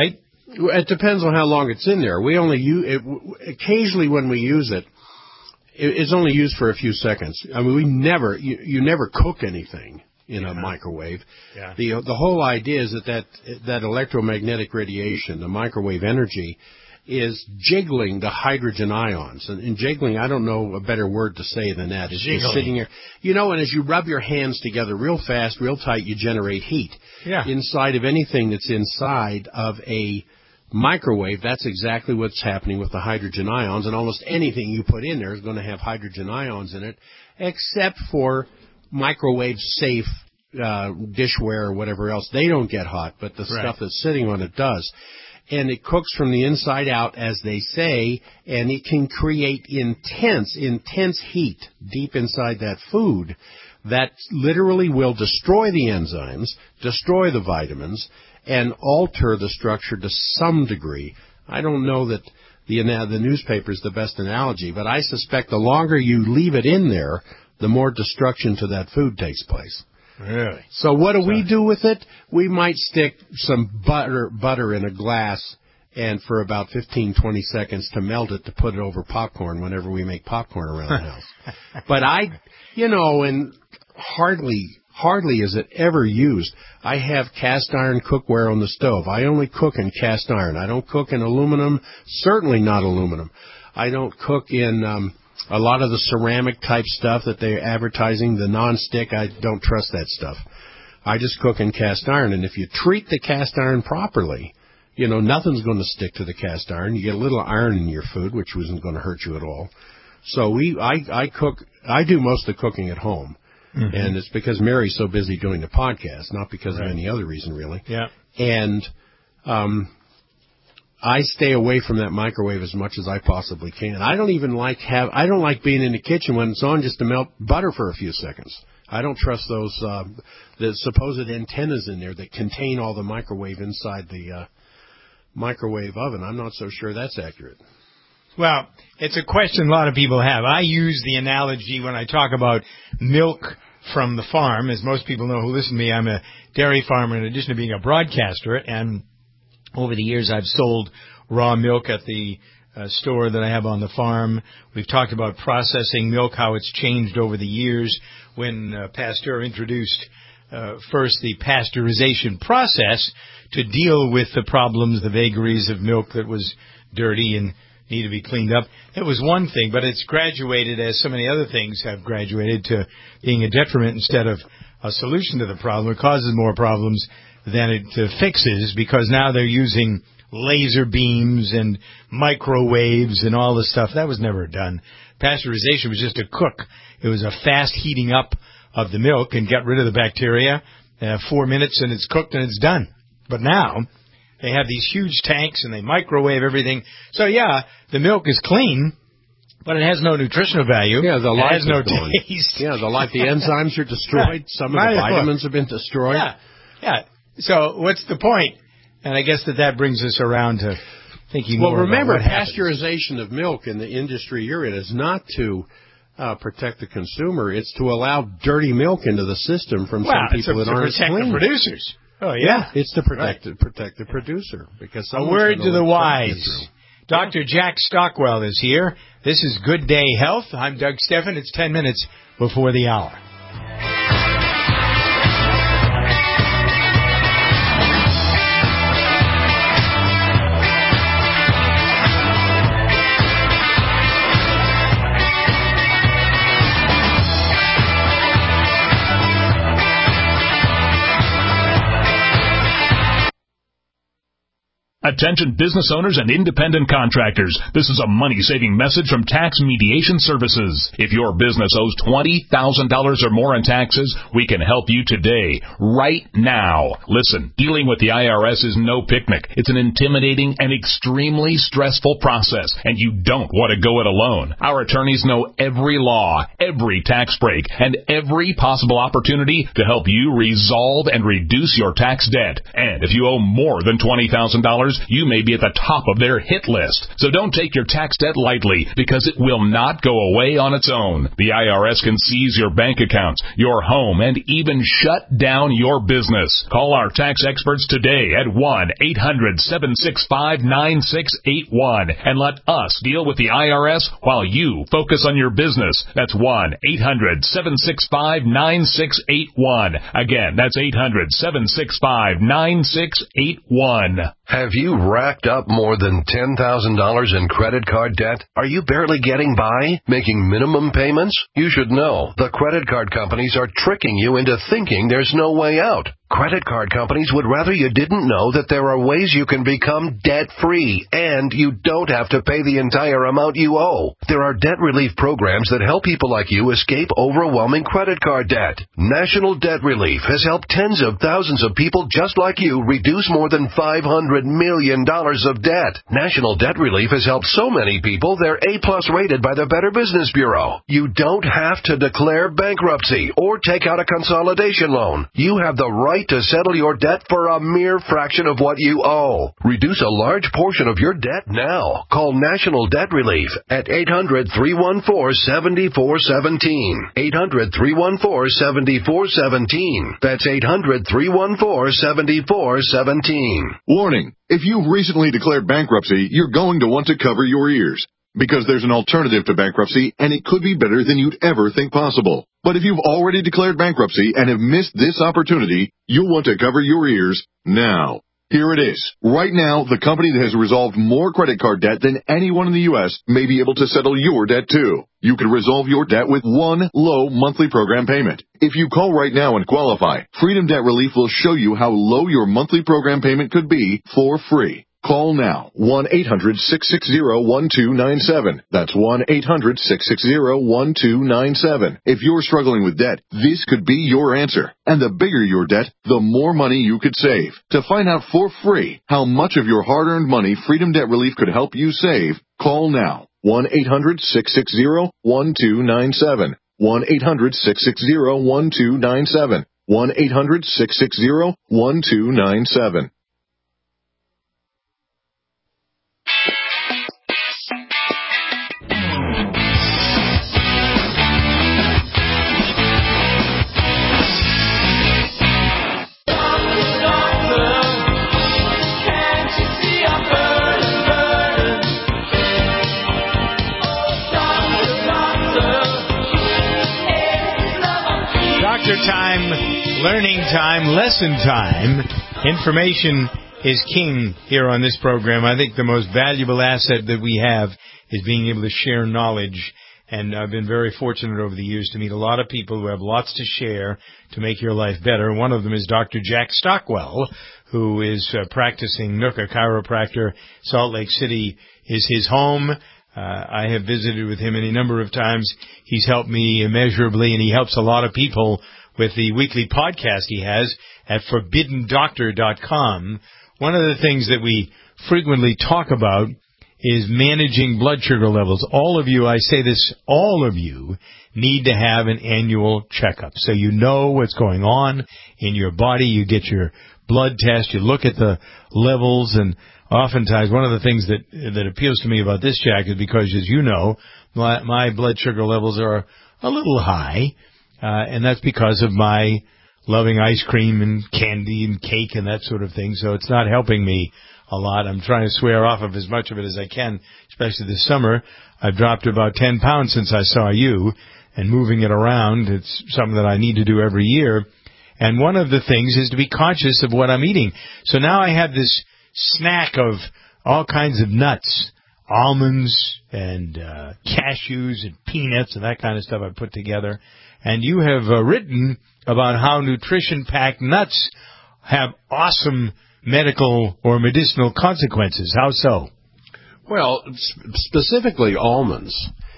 It depends on how long it's in there. We only use it, occasionally when we use it, it's only used for a few seconds. I mean, we never, you, you never cook anything in a microwave. Yeah. The the whole idea is that, that that electromagnetic radiation, the microwave energy, is jiggling the hydrogen ions. And, and jiggling, I don't know a better word to say than that. It's just sitting here. You know, and as you rub your hands together real fast, real tight, you generate heat. Yeah. Inside of anything that's inside of a microwave, that's exactly what's happening with the hydrogen ions. And almost anything you put in there is going to have hydrogen ions in it, except for microwave-safe uh, dishware or whatever else. They don't get hot, but the Right. stuff that's sitting on it does. And it cooks from the inside out, as they say, and it can create intense, intense heat deep inside that food that literally will destroy the enzymes, destroy the vitamins, and alter the structure to some degree. I don't know that the, the newspaper is the best analogy, but I suspect the longer you leave it in there, the more destruction to that food takes place. Really? So what do we do with it? We might stick some butter butter in a glass and for about fifteen, twenty seconds to melt it to put it over popcorn whenever we make popcorn around the house. But I, you know, and hardly, hardly is it ever used. I have cast iron cookware on the stove. I only cook in cast iron. I don't cook in aluminum, certainly not aluminum. I don't cook in um, a lot of the ceramic type stuff that they're advertising, the non-stick. I don't trust that stuff. I just cook in cast iron. And if you treat the cast iron properly, you know, nothing's going to stick to the cast iron. You get a little iron in your food, which isn't going to hurt you at all. So we, I, I cook, I do most of the cooking at home. Mm-hmm. And it's because Mary's so busy doing the podcast, not because right. of any other reason, really. Yeah. And um, I stay away from that microwave as much as I possibly can. I don't even like have, I don't like being in the kitchen when it's on just to melt butter for a few seconds. I don't trust those, uh, the supposed antennas in there that contain all the microwave inside the uh, microwave oven. I'm not so sure that's accurate. Well, it's a question a lot of people have. I use the analogy when I talk about milk from the farm. As most people know who listen to me, I'm a dairy farmer in addition to being a broadcaster. And over the years, I've sold raw milk at the uh, store that I have on the farm. We've talked about processing milk, how it's changed over the years. When uh, Pasteur introduced uh, first the pasteurization process to deal with the problems, the vagaries of milk that was dirty and need to be cleaned up. It was one thing, but it's graduated, as so many other things have graduated, to being a detriment instead of a solution to the problem. It causes more problems than it uh, fixes, because now they're using laser beams and microwaves and all this stuff. That was never done. Pasteurization was just a cook. It was a fast heating up of the milk and get rid of the bacteria. Uh, four minutes and it's cooked and it's done. But now they have these huge tanks and they microwave everything. So, yeah, the milk is clean, but it has no nutritional value. Yeah, the life it has no gone. taste. Yeah, the life, the enzymes are destroyed. Yeah. Some of the vitamins have been destroyed. Yeah, yeah. So what's the point? And I guess that that brings us around to thinking well, more remember, about what happens. pasteurization of milk in the industry you're in is not to uh, protect the consumer. It's to allow dirty milk into the system from well, some people it's that to aren't protect clean. the producers. Oh, yeah. yeah it's to protect, right. the, protect the producer. Because a word to the wise. Doctor Jack Stockwell is here. This is Good Day Health. I'm Doug Steffen. It's ten minutes before the hour. Attention business owners and independent contractors. This is a money-saving message from Tax Mediation Services. If your business owes twenty thousand dollars or more in taxes, we can help you today, right now. Listen, dealing with the I R S is no picnic. It's an intimidating and extremely stressful process, and you don't want to go it alone. Our attorneys know every law, every tax break, and every possible opportunity to help you resolve and reduce your tax debt. And if you owe more than twenty thousand dollars, you may be at the top of their hit list. So don't take your tax debt lightly, because it will not go away on its own. The I R S can seize your bank accounts, your home, and even shut down your business. Call our tax experts today at one eight hundred seven six five nine six eight one and let us deal with the I R S while you focus on your business. That's one eight hundred seven six five nine six eight one. Again, that's eight hundred seven six five nine six eight one. Have you racked up more than ten thousand dollars in credit card debt? Are you barely getting by, making minimum payments? You should know the credit card companies are tricking you into thinking there's no way out. Credit card companies would rather you didn't know that there are ways you can become debt-free, and you don't have to pay the entire amount you owe. There are debt relief programs that help people like you escape overwhelming credit card debt. National Debt Relief has helped tens of thousands of people just like you reduce more than five hundred million dollars of debt. National Debt Relief has helped so many people they're A-plus rated by the Better Business Bureau. You don't have to declare bankruptcy or take out a consolidation loan. You have the right to settle your debt for a mere fraction of what you owe. Reduce a large portion of your debt now. Call National Debt Relief at eight hundred three one four seven four one seven. eight hundred three one four seven four one seven. That's eight hundred three one four seven four one seven. Warning. If you've recently declared bankruptcy, you're going to want to cover your ears, because there's an alternative to bankruptcy, and it could be better than you'd ever think possible. But if you've already declared bankruptcy and have missed this opportunity, you'll want to cover your ears now. Here it is. Right now, the company that has resolved more credit card debt than anyone in the U S may be able to settle your debt too. You can resolve your debt with one low monthly program payment. If you call right now and qualify, Freedom Debt Relief will show you how low your monthly program payment could be for free. Call now, one eight hundred six six zero one two nine seven. That's one eight hundred six six zero one two nine seven. If you're struggling with debt, this could be your answer. And the bigger your debt, the more money you could save. To find out for free how much of your hard-earned money Freedom Debt Relief could help you save, call now, one eight hundred six six zero one two nine seven. one eight hundred six six zero one two nine seven. one eight hundred six six zero one two nine seven. Doctor time, learning time, lesson time. Information is king here on this program. I think the most valuable asset that we have is being able to share knowledge. And I've been very fortunate over the years to meet a lot of people who have lots to share to make your life better. One of them is Doctor Jack Stockwell, who is uh, practicing N U C A chiropractor. Salt Lake City is his home. Uh, I have visited with him any number of times. He's helped me immeasurably, and he helps a lot of people with the weekly podcast he has at forbidden doctor dot com. One of the things that we frequently talk about is managing blood sugar levels. All of you, I say this, all of you need to have an annual checkup. So you know what's going on in your body. You get your blood test. You look at the levels, and oftentimes, one of the things that that appeals to me about this, Jack, is because, as you know, my, my blood sugar levels are a little high, uh, and that's because of my loving ice cream and candy and cake and that sort of thing. So it's not helping me a lot. I'm trying to swear off of as much of it as I can, especially this summer. I've dropped about ten pounds since I saw you, and moving it around, it's something that I need to do every year. And one of the things is to be conscious of what I'm eating. So now I have this snack of all kinds of nuts, almonds and uh, cashews and peanuts and that kind of stuff I put together. And you have uh, written about how nutrition-packed nuts have awesome medical or medicinal consequences. How so? Well, specifically almonds.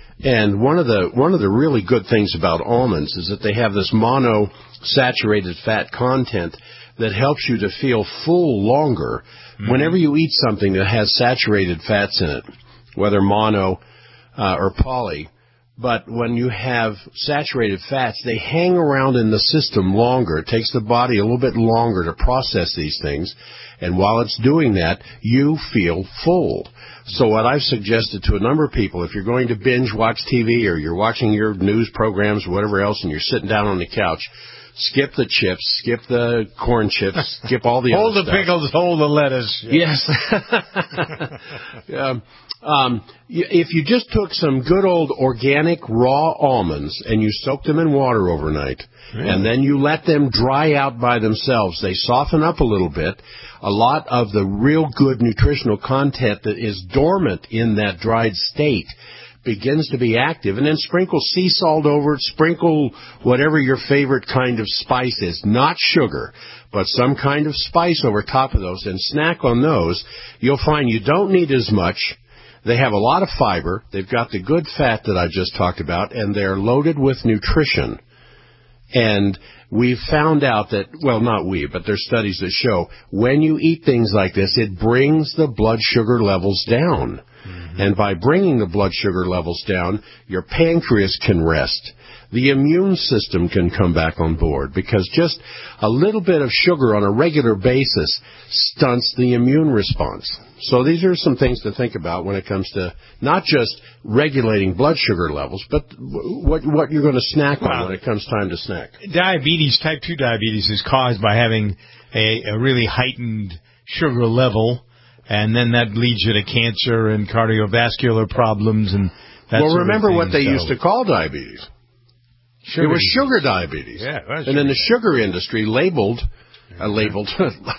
And one of the one of the really good things about almonds is that they have this monosaturated fat content that helps you to feel full longer. Mm-hmm. Whenever you eat something that has saturated fats in it, whether mono uh, or poly, But when you have saturated fats, they hang around in the system longer. It takes the body a little bit longer to process these things. And while it's doing that, you feel full. So what I've suggested to a number of people, if you're going to binge watch T V or you're watching your news programs or whatever else and you're sitting down on the couch, skip the chips, skip the corn chips, skip all the hold other the stuff. pickles, hold the lettuce. Yes. um, um, if you just took some good old organic raw almonds and you soaked them in water overnight, really? And then you let them dry out by themselves, they soften up a little bit. A lot of the real good nutritional content that is dormant in that dried state begins to be active, and then sprinkle sea salt over it, sprinkle whatever your favorite kind of spice is, not sugar, but some kind of spice over top of those, and snack on those. You'll find you don't need as much. They have a lot of fiber. They've got the good fat that I just talked about, and they're loaded with nutrition. And we've found out that, well, not we, but there's studies that show when you eat things like this, it brings the blood sugar levels down. Mm-hmm. And by bringing the blood sugar levels down, your pancreas can rest. The immune system can come back on board because just a little bit of sugar on a regular basis stunts the immune response. So these are some things to think about when it comes to not just regulating blood sugar levels, but what what you're going to snack on when it comes time to snack. Diabetes, type two diabetes, is caused by having a, a really heightened sugar level, and then that leads you to cancer and cardiovascular problems and that well, sort remember of thing. what they so. used to call diabetes. Sugar it was disease. sugar diabetes. Yeah, it was and sugar. then the sugar industry labeled, uh, labeled,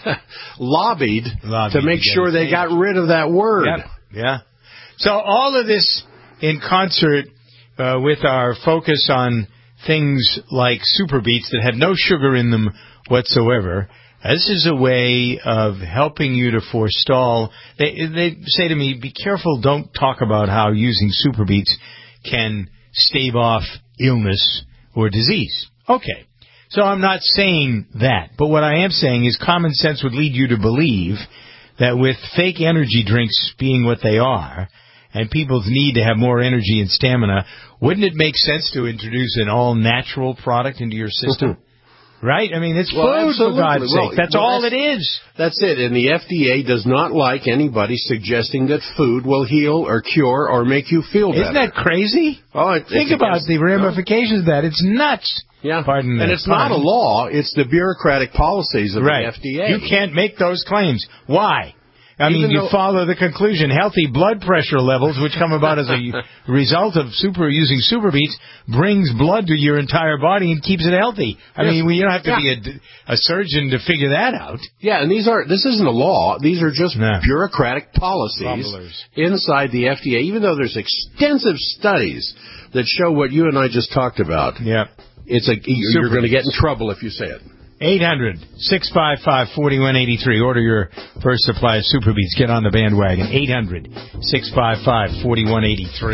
lobbied, lobbied to make to sure they got rid of that word. Yep. Yeah. So all of this in concert uh, with our focus on things like Super Beets that have no sugar in them whatsoever. This is a way of helping you to forestall. They, they say to me, be careful, don't talk about how using Super Beets can stave off illness or disease. Okay, so I'm not saying that, but what I am saying is common sense would lead you to believe that with fake energy drinks being what they are, and people's need to have more energy and stamina, wouldn't it make sense to introduce an all-natural product into your system? Right? I mean, it's well, food, absolutely. for God's well, sake. That's well, all that's, it is. That's it. And the F D A does not like anybody suggesting that food will heal or cure or make you feel better. Isn't that crazy? Oh, it, Think about the ramifications no. of that. It's nuts. Yeah. Pardon and that. it's not a law. It's the bureaucratic policies of right. the F D A. You can't make those claims. Why? I Even mean, you though, follow the conclusion. Healthy blood pressure levels, which come about as a result of super using Super Beets, brings blood to your entire body and keeps it healthy. I yes. mean, we don't have to yeah. be a, a surgeon to figure that out. Yeah, and these are this isn't a law. These are just no. bureaucratic policies Rumblers. inside the F D A. Even though there's extensive studies that show what you and I just talked about. Yeah, it's a you're, you're going to get in trouble if you say it. eight hundred, six five five, four one eight three. Order your first supply of Super Beets. Get on the bandwagon. eight hundred, six five five, four one eight three.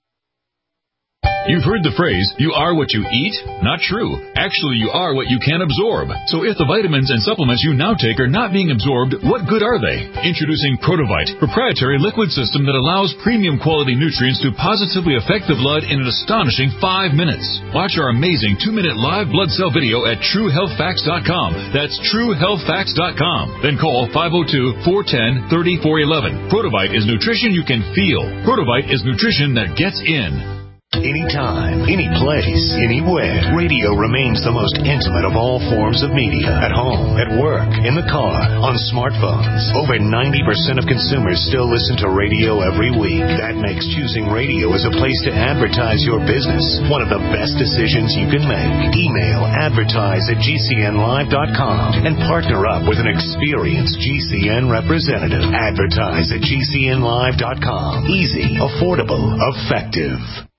You've heard the phrase, you are what you eat? Not true. Actually, you are what you can absorb. So if the vitamins and supplements you now take are not being absorbed, what good are they? Introducing Protovite, proprietary liquid system that allows premium quality nutrients to positively affect the blood in an astonishing five minutes. Watch our amazing two-minute live blood cell video at true health facts dot com. That's true health facts dot com. Then call five oh two, four one oh, three oh four one one. Protovite is nutrition you can feel. Protovite is nutrition that gets in. Anytime, any place, anywhere, radio remains the most intimate of all forms of media. At home, at work, in the car, on smartphones. Over ninety percent of consumers still listen to radio every week. That makes choosing radio as a place to advertise your business one of the best decisions you can make. Email advertise at G C N live dot com and partner up with an experienced G C N representative. Advertise at G C N live dot com. Easy, affordable, effective.